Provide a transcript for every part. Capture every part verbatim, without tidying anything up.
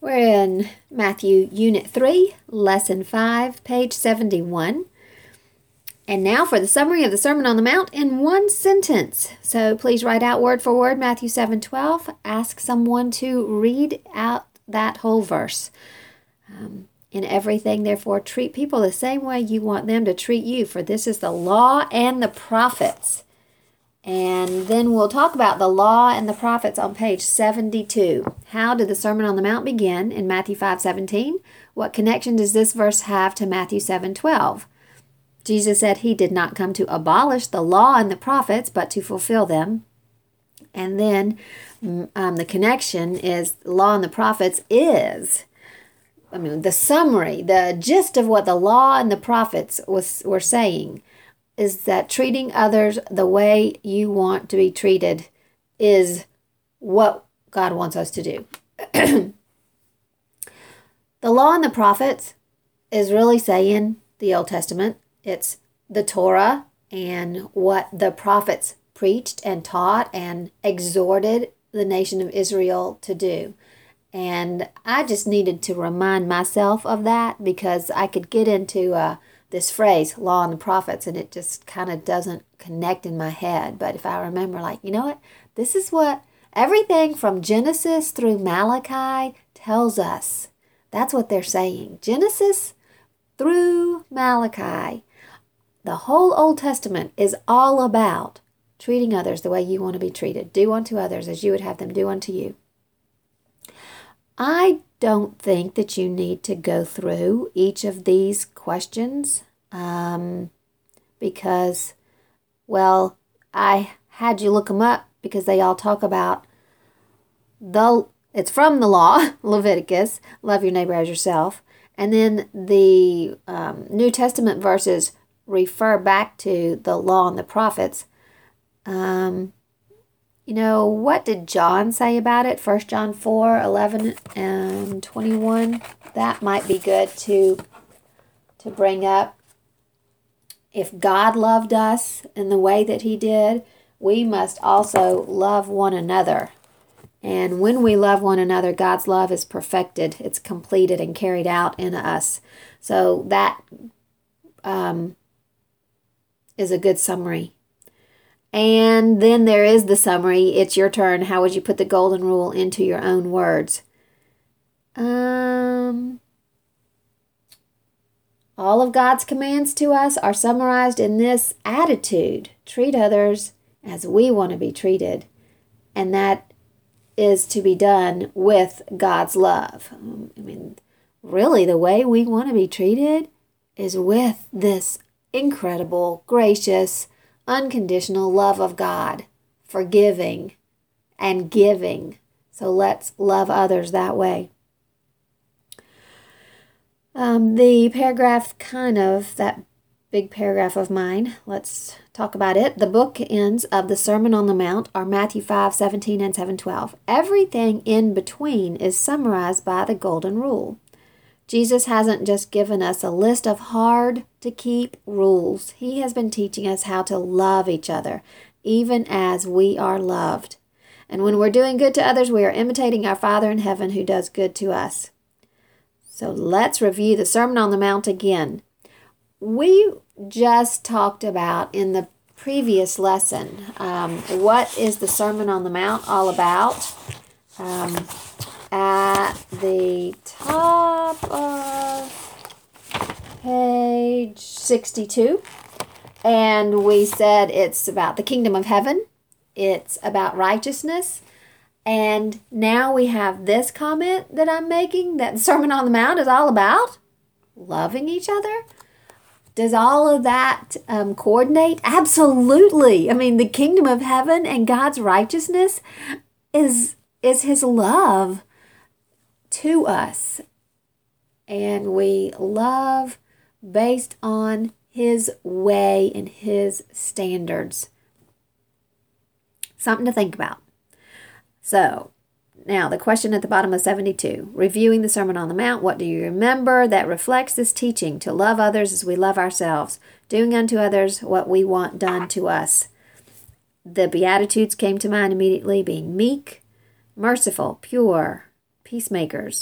We're in Matthew Unit three, Lesson five, page seventy-one. And now for the summary of the Sermon on the Mount in one sentence. So please write out word for word Matthew seven twelve. Ask someone to read out that whole verse. Um, in everything, therefore, treat people the same way you want them to treat you, for this is the law and the prophets. And then we'll talk about the law and the prophets on page seventy-two. How did the Sermon on the Mount begin in Matthew five seventeen? What connection does this verse have to Matthew seven twelve? Jesus said he did not come to abolish the law and the prophets, but to fulfill them. And then um, the connection is law and the prophets is, I mean, the summary, the gist of what the law and the prophets was were saying is that treating others the way you want to be treated is what God wants us to do. The law and the prophets is really saying the Old Testament. It's the Torah and what the prophets preached and taught and exhorted the nation of Israel to do. And I just needed to remind myself of that because I could get into uh, this phrase, law and the prophets, and it just kind of doesn't connect in my head. But if I remember, like, you know what? This is what everything from Genesis through Malachi tells us. That's what they're saying. Genesis through Malachi. The whole Old Testament is all about treating others the way you want to be treated. Do unto others as you would have them do unto you. I don't think that you need to go through each of these questions um, because, well, I had you look them up because they all talk about the, it's from the law, Leviticus, love your neighbor as yourself, and then the um, New Testament verses refer back to the law and the prophets. Um, you know, what did John say about it? First John four, eleven and twenty-one. That might be good to, to bring up. If God loved us in the way that he did, we must also love one another. And when we love one another, God's love is perfected. It's completed and carried out in us. So that um, is a good summary. And then there is the summary. It's your turn. How would you put the golden rule into your own words? Um, all of God's commands to us are summarized in this attitude. Treat others as we want to be treated. And that is to be done with God's love. Um, I mean, really, the way we want to be treated is with this incredible, gracious, unconditional love of God, forgiving and giving. So let's love others that way. Um, the paragraph, kind of, that big paragraph of mine, let's talk about it. The bookends of the Sermon on the Mount are Matthew five seventeen and seven twelve. Everything in between is summarized by the golden rule. Jesus hasn't just given us a list of hard-to-keep rules. He has been teaching us how to love each other, even as we are loved. And when we're doing good to others, we are imitating our Father in heaven who does good to us. So let's review the Sermon on the Mount again. We just talked about in the previous lesson, um, what is the Sermon on the Mount all about? Um, at the top of page sixty-two, and we said it's about the kingdom of heaven, it's about righteousness, and now we have this comment that I'm making that the Sermon on the Mount is all about loving each other. Does all of that um, coordinate? Absolutely. I mean, the kingdom of heaven and God's righteousness is is his love to us, and we love based on his way and his standards. Something to think about. So now the question at the bottom of seventy-two, reviewing the Sermon on the Mount, what do you remember that reflects this teaching? To love others as we love ourselves, doing unto others what we want done to us. The Beatitudes came to mind immediately, being meek, merciful, pure, peacemakers,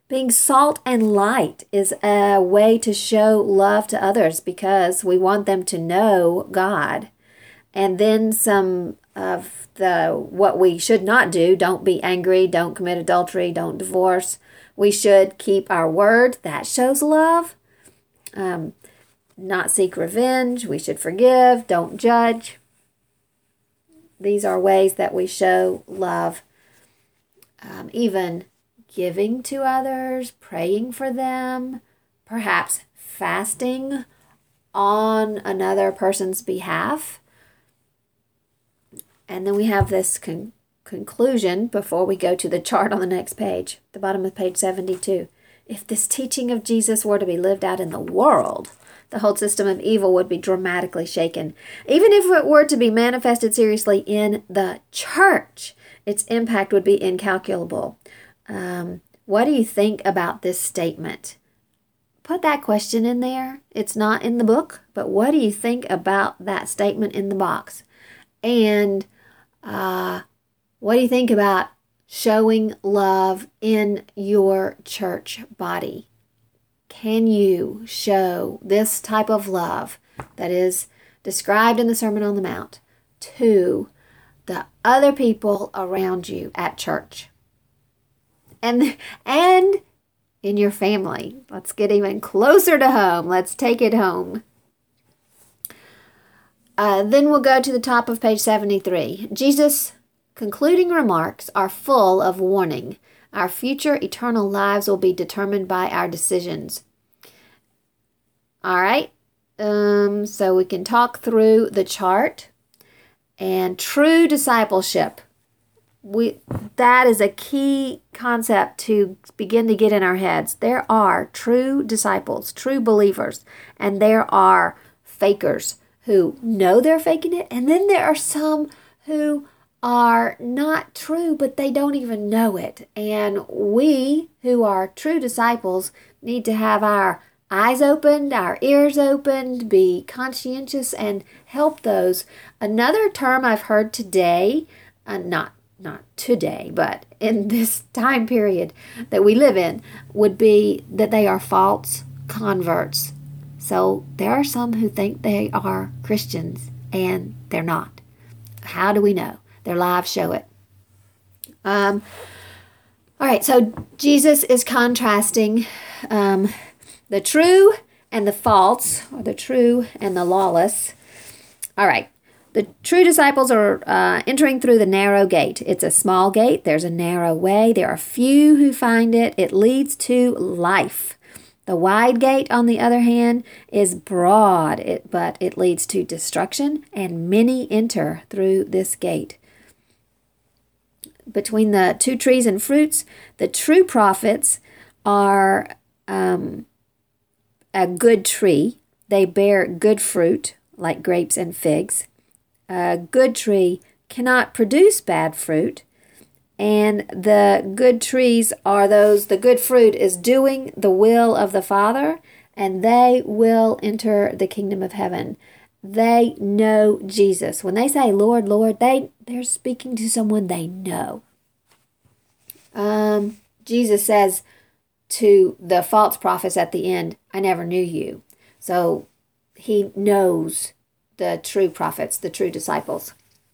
Being salt and light is a way to show love to others because we want them to know God. And then some of the what we should not do, don't be angry, don't commit adultery, don't divorce. We should keep our word. That shows love. Um, not seek revenge. We should forgive, don't judge. These are ways that we show love. Um, even giving to others, praying for them, perhaps fasting on another person's behalf. And then we have this con- conclusion before we go to the chart on the next page, the bottom of page seventy-two. If this teaching of Jesus were to be lived out in the world, the whole system of evil would be dramatically shaken. Even if it were to be manifested seriously in the church, its impact would be incalculable. Um, what do you think about this statement? Put that question in there. It's not in the book, but what do you think about that statement in the box? And uh, what do you think about showing love in your church body? Can you show this type of love that is described in the Sermon on the Mount to the other people around you at church? And, and in your family. Let's get even closer to home. Let's take it home. Uh, then we'll go to the top of page seventy-three. Jesus' concluding remarks are full of warning. Our future eternal lives will be determined by our decisions. All right. Um, so we can talk through the chart. And true discipleship. We that is a key concept to begin to get in our heads. There are true disciples, true believers, and there are fakers who know they're faking it. And then there are some who are not true, but they don't even know it. And we who are true disciples need to have our eyes opened, our ears opened, be conscientious and help those. Another term I've heard today, uh, not not today, but in this time period that we live in, would be that they are false converts. So there are some who think they are Christians and they're not. How do we know? Their lives show it. Um, all right, so Jesus is contrasting um, the true and the false, or the true and the lawless. All right. The true disciples are uh, entering through the narrow gate. It's a small gate. There's a narrow way. There are few who find it. It leads to life. The wide gate, on the other hand, is broad, it, but it leads to destruction, and many enter through this gate. Between the two trees and fruits, the true prophets are um, a good tree. They bear good fruit, like grapes and figs. A good tree cannot produce bad fruit, and the good trees are those, the good fruit is doing the will of the Father, and they will enter the kingdom of heaven. They know Jesus. When they say, Lord, Lord, they, they're speaking to someone they know. Um, Jesus says to the false prophets at the end, I never knew you. So he knows the true prophets, the true disciples.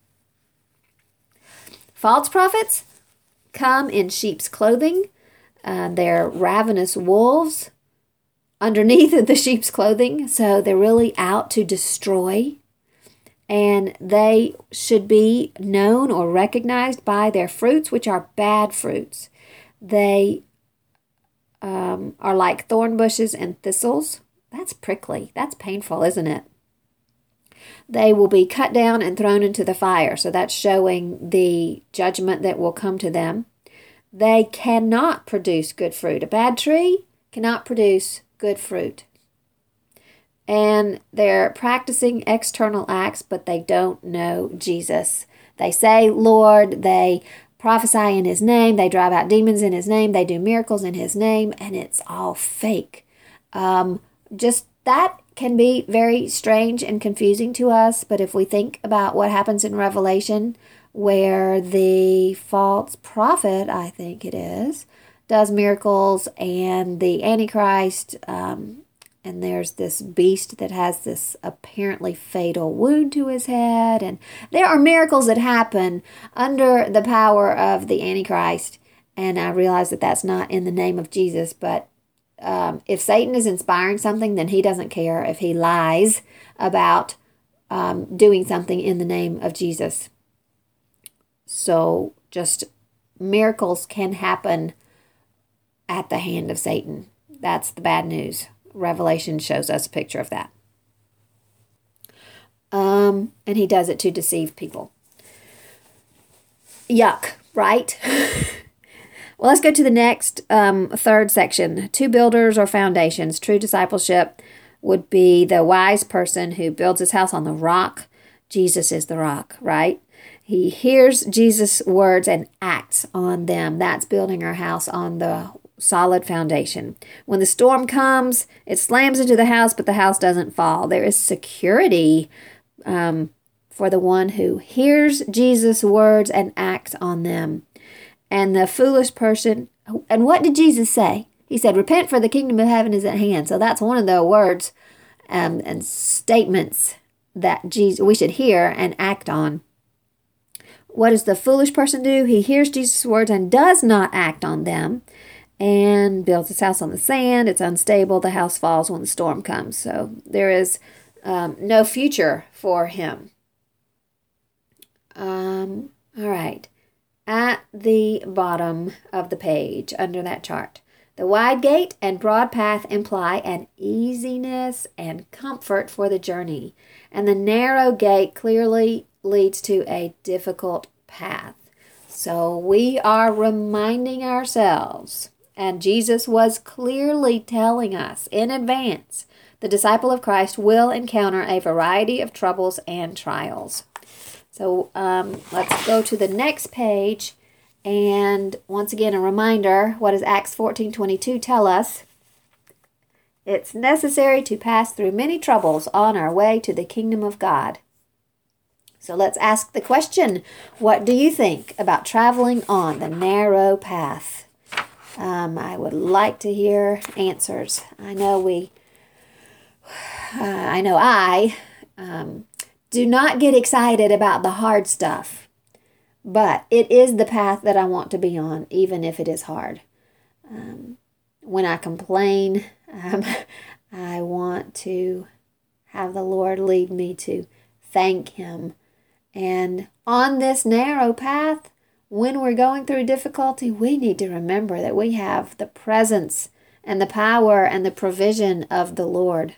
False prophets come in sheep's clothing. Uh, they're ravenous wolves underneath the sheep's clothing, so they're really out to destroy. And they should be known or recognized by their fruits, which are bad fruits. They um, are like thorn bushes and thistles. That's prickly. That's painful, isn't it? They will be cut down and thrown into the fire. So that's showing the judgment that will come to them. They cannot produce good fruit. A bad tree cannot produce good fruit. And they're practicing external acts, but they don't know Jesus. They say, Lord, they prophesy in his name, they drive out demons in his name, they do miracles in his name, and it's all fake. Um, just that can be very strange and confusing to us, but if we think about what happens in Revelation, where the false prophet, I think it is, does miracles, and the Antichrist, um, and there's this beast that has this apparently fatal wound to his head. And there are miracles that happen under the power of the Antichrist. And I realize that that's not in the name of Jesus. But um, if Satan is inspiring something, then he doesn't care if he lies about um, doing something in the name of Jesus. So just miracles can happen at the hand of Satan. That's the bad news. Revelation shows us a picture of that. Um, and he does it to deceive people. Yuck, right? Well, let's go to the next um, third section. Two builders or foundations. True discipleship would be the wise person who builds his house on the rock. Jesus is the rock, right? He hears Jesus' words and acts on them. That's building our house on the solid foundation. When the storm comes, it slams into the house, but the house doesn't fall. There is security um, for the one who hears Jesus' words and acts on them. And the foolish person, and what did Jesus say? He said, repent, for the kingdom of heaven is at hand. So that's one of the words um, and statements that Jesus we should hear and act on. What does the foolish person do? He hears Jesus' words and does not act on them, and builds his house on the sand. It's unstable. The house falls when the storm comes. So there is um, no future for him. Um, all right. At the bottom of the page, under that chart, the wide gate and broad path imply an easiness and comfort for the journey, and the narrow gate clearly leads to a difficult path. So we are reminding ourselves, and Jesus was clearly telling us in advance, the disciple of Christ will encounter a variety of troubles and trials. So um, let's go to the next page. And once again, a reminder, what does Acts fourteen twenty-two tell us? It's necessary to pass through many troubles on our way to the kingdom of God. So let's ask the question, what do you think about traveling on the narrow path? Um, I would like to hear answers. I know we, uh, I know I um, do not get excited about the hard stuff, but it is the path that I want to be on, even if it is hard. Um, when I complain, um, I want to have the Lord lead me to thank Him. And on this narrow path, when we're going through difficulty, we need to remember that we have the presence and the power and the provision of the Lord.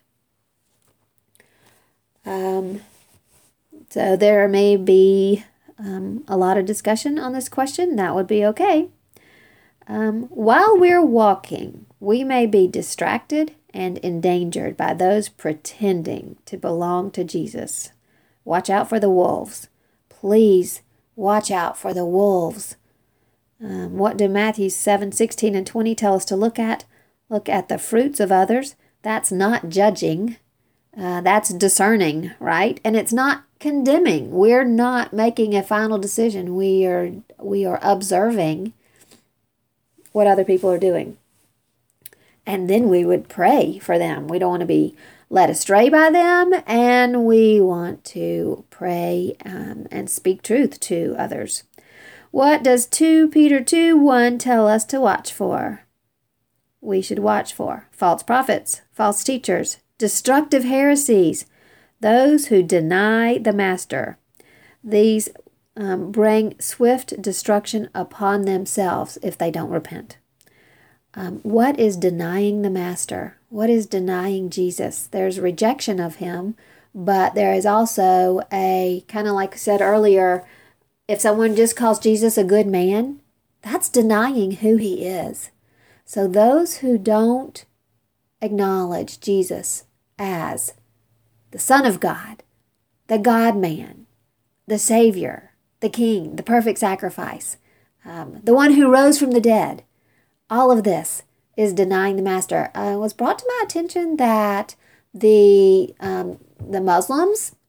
Um, so there may be um, a lot of discussion on this question. That would be okay. Um, while we're walking, we may be distracted and endangered by those pretending to belong to Jesus. Watch out for the wolves. Please watch out for the wolves. Um, what do Matthew seven sixteen and twenty tell us to look at? Look at the fruits of others. That's not judging. Uh, that's discerning, right? And it's not condemning. We're not making a final decision. We are we are observing what other people are doing. And then we would pray for them. We don't want to be led astray by them, and we want to pray um, and speak truth to others. What does Second Peter two one tell us to watch for? We should watch for false prophets, false teachers, destructive heresies, those who deny the master. These um, bring swift destruction upon themselves if they don't repent. Um, what is denying the master? What is denying Jesus? There's rejection of him, but there is also a, kind of like I said earlier, if someone just calls Jesus a good man, that's denying who he is. So those who don't acknowledge Jesus as the Son of God, the God-man, the Savior, the King, the perfect sacrifice, um, the one who rose from the dead, all of this is denying the master. Uh, it was brought to my attention that the um, the Muslims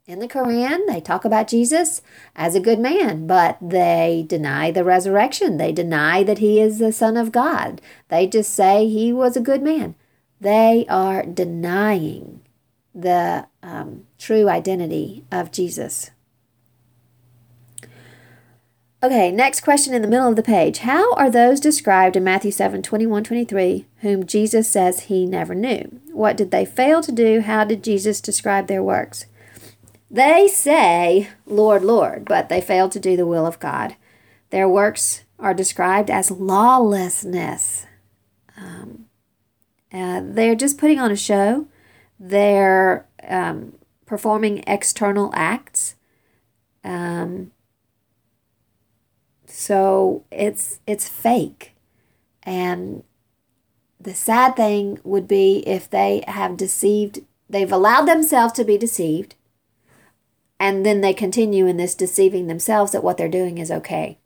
In the Quran, they talk about Jesus as a good man, but they deny the resurrection. They deny that he is the Son of God. They just say he was a good man. They are denying the um, true identity of Jesus. Okay, next question in the middle of the page. How are those described in Matthew seven, twenty-one, twenty-three, whom Jesus says he never knew? What did they fail to do? How did Jesus describe their works? They say, Lord, Lord, but they fail to do the will of God. Their works are described as lawlessness. Um, uh, they're just putting on a show. They're um, performing external acts. Um, so it's it's fake. And the sad thing would be if they have deceived, they've allowed themselves to be deceived, and then they continue in this deceiving themselves that what they're doing is okay.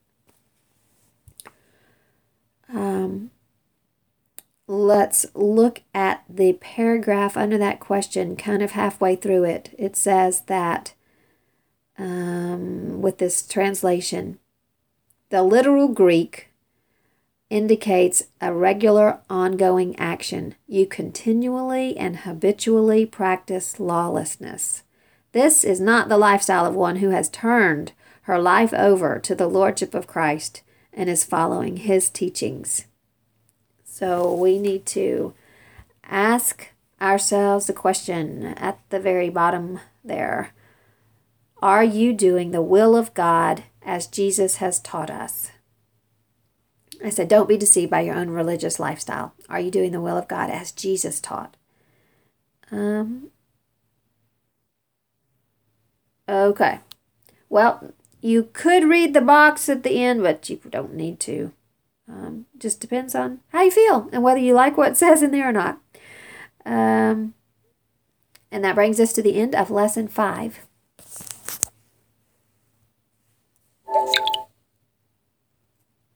Um, let's look at the paragraph under that question, kind of halfway through it. It says that um, with this translation, the literal Greek indicates a regular ongoing action. You continually and habitually practice lawlessness. This is not the lifestyle of one who has turned her life over to the Lordship of Christ and is following his teachings. So we need to ask ourselves the question at the very bottom there. Are you doing the will of God as Jesus has taught us? I said, don't be deceived by your own religious lifestyle. Are you doing the will of God as Jesus taught? Um... Okay. Well, you could read the box at the end, but you don't need to. Um, just depends on how you feel and whether you like what it says in there or not. Um, and that brings us to the end of lesson five.